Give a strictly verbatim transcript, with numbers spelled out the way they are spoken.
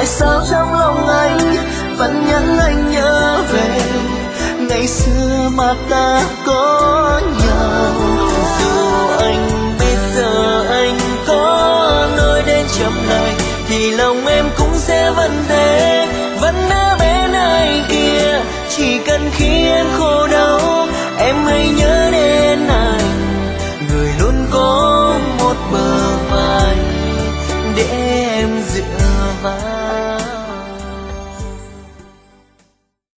sao trong lòng anh vẫn nhắn anh nhớ về ngày xưa mà ta có nhau. Dù anh bây giờ anh có nói đến chậm lại thì lòng em